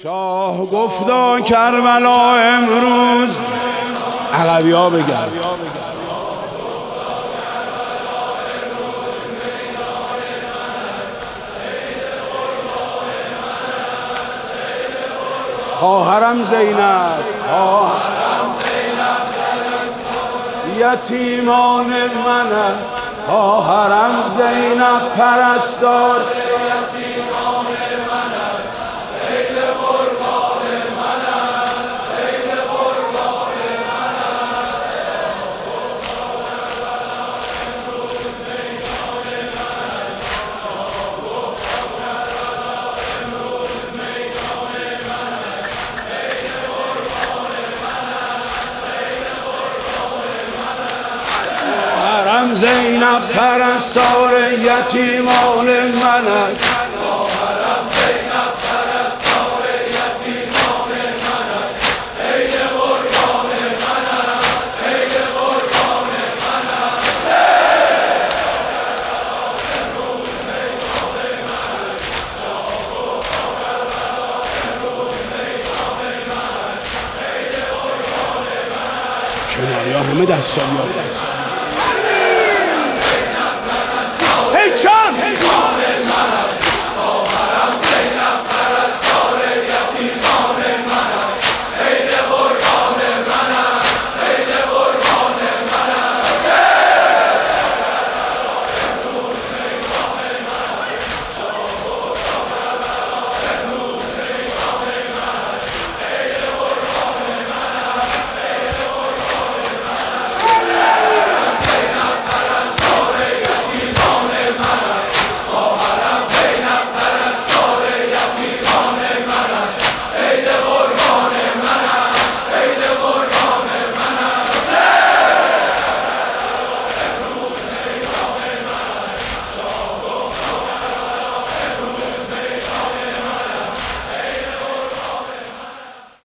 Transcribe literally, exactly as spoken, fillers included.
شاه گفتا کربلا امروز عقبی ها بگرد. خواهرم زینب یتیمان من است، خواهرم زینب پرستار زینب پرستار یتیمان من است، خواهرم زینب پرستار یتیمان من است، عید قربان من است، عید قربان من است. امروز میدان من است، شاه گفتا کربلا امروز میدان من است، عید قربان من است. کناریا همه دستالیات